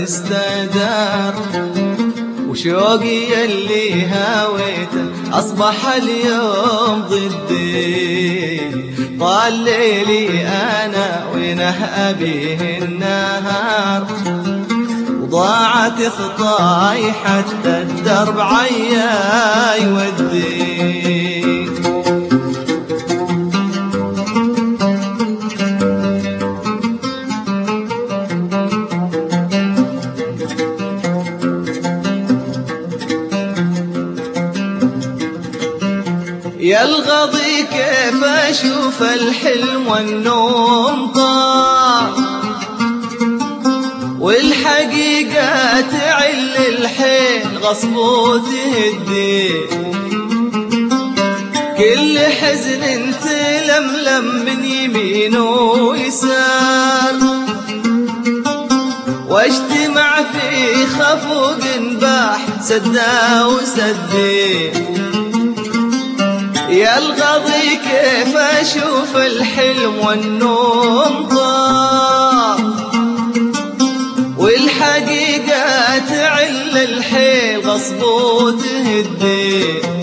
استدار، وشوقي اللي هاويته أصبح اليوم ضدي. طال ليلي أنا وينه أبيه النهار، وضاعت خطاي حتى الدرب عيا يودي. يا الغضي كيف أشوف الحلم والنوم طار، والحقيقة تعل الحيل غصب وتهدي. كل حزن تلملم من يمين ويسار، واجتمع في خفوق باح سدا وسدي. يا الغضي كيف أشوف الحلم والنوم طار، والحقيقة تعل الحيل غصب وتهدي.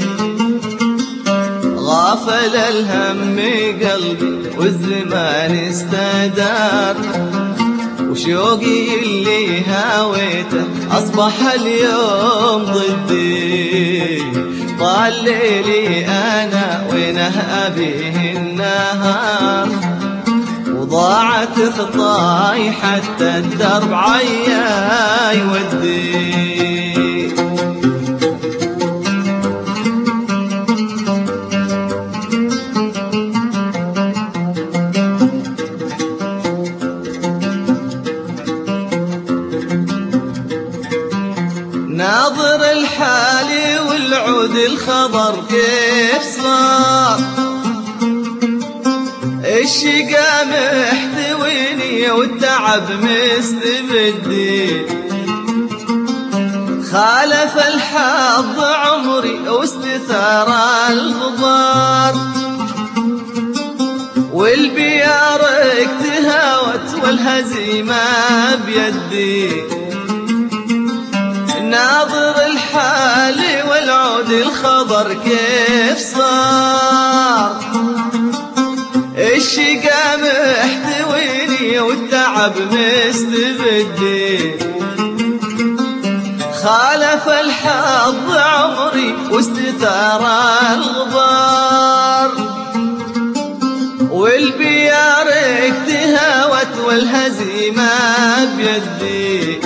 غافل الهم قلبي والزمان استدار، وشوقي اللي هاويته أصبح اليوم ضدي. طال ليلي أنا وينه أبيه النهار، وضاعت خطاي حتى الدرب عيا يودي. ناظر الحال والعود الخضر كيف صار، الشقا محتويني والتعب مستبدي. خالف الحظ عمري واستثار الغبار، والبيار اكتهاوت والهزيمة بيدي. ناظر الحال والعود الخضر كيف صار، الشقا محتويني والتعب مستبدي. خالف الحظ عمري واستثار الغبار، والبيار اكتهاوت والهزيمة بيدي.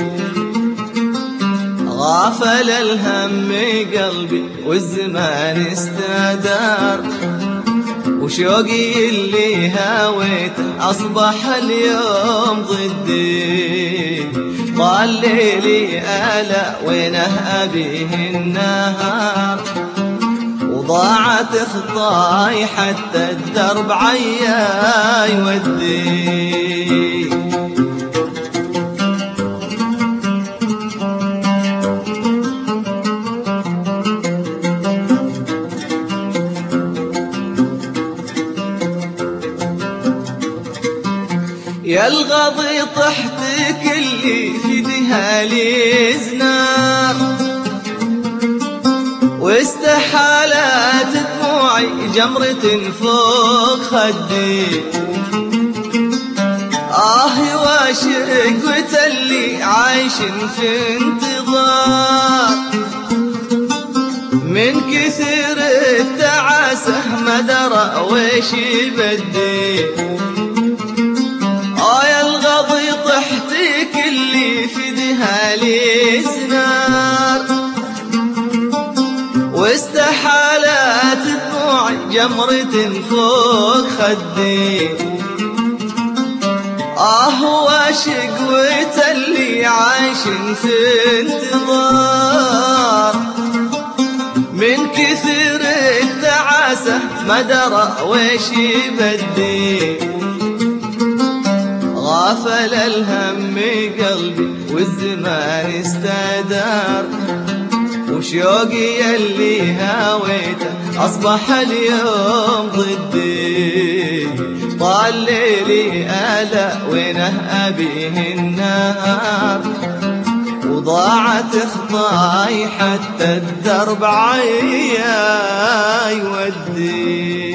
غافل الهم قلبي والزمان استدار، وشوقي اللي هاويته أصبح اليوم ضدي. طال ليلي ألا وينه أبيه النهار، وضاعت خطاي حتى الدرب عيا يودي. يا الغضي طحت كلي في ذهالي زنار، واستحالت دموعي جمرة فوق خدي. واشق وتلي عايش في انتظار، من كثير التعاسة ما درى ويش يبدي. يا الغضي طحت كلي في ذهالي زنار، واستحالت دموعي جمرة فوق خدي. واشق وتلي عايش في انتظار، من كثير التعاسة ما درى ويش يبدي. غافل الهم قلبي والزمان استدار، وشوقي اللي هاويته أصبح اليوم ضدي. طال ليلي ألا وينه أبيه النهار، وضاعت خطاي حتى الدرب عيا يودي.